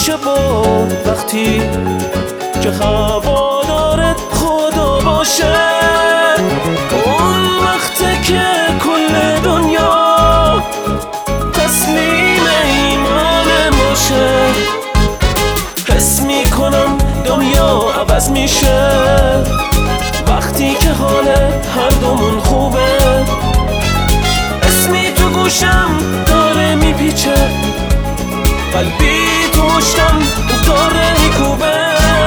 میشه با وقتی که هوادارت خدا باشه. اون وقته که کل دنیا تسلیم ایمان باشه. حس میکنم دنیا عوض میشه وقتی که حال هر دومون خوبه. اسمی تو گوشم داره میپیچه، قلبی تو مشتم داره میکوبه.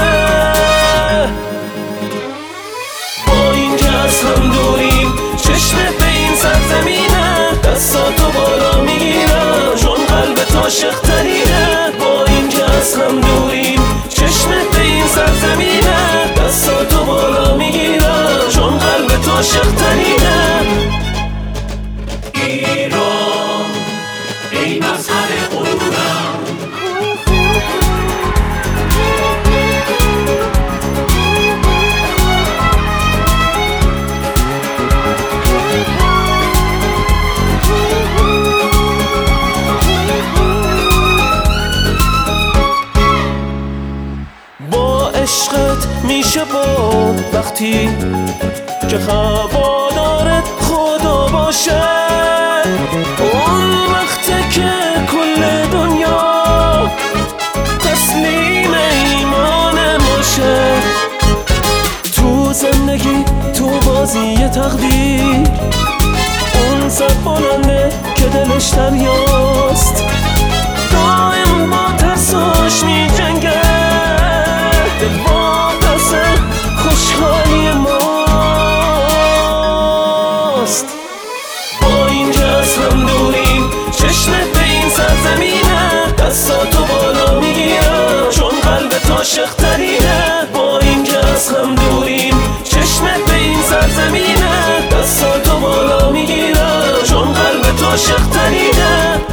با این که از هم دوریم چشمت به این سرزمینه، دستاتو بالا میگیرم چون قلبت عاشق ترینه. با این که از هم دوریم چشمت به این سرزمینه، دستاتو بالا میگیرم چون قلبت عاشق ترینه. ایران ای مظهر غرورم، با عشقت میشه با وقتی که هوادارت خدا باشه. اون وقته که کل دنیا تسلیم ایمان باشه. تو زندگی تو بازی تقدیر اون سر بلنده که دلش دریاست، دائم با ترساش می جنگه. دل با ترس خوشحالی ماست. با این که از هم دوریم چشمت به این سرزمینه، دستاتو بالا میگیرم چون قلبت عاشق ترینه. با این که از هم دوریم چشمت به این سرزمینه، دستاتو بالا میگیرم چون قلبت عاشق ترینه.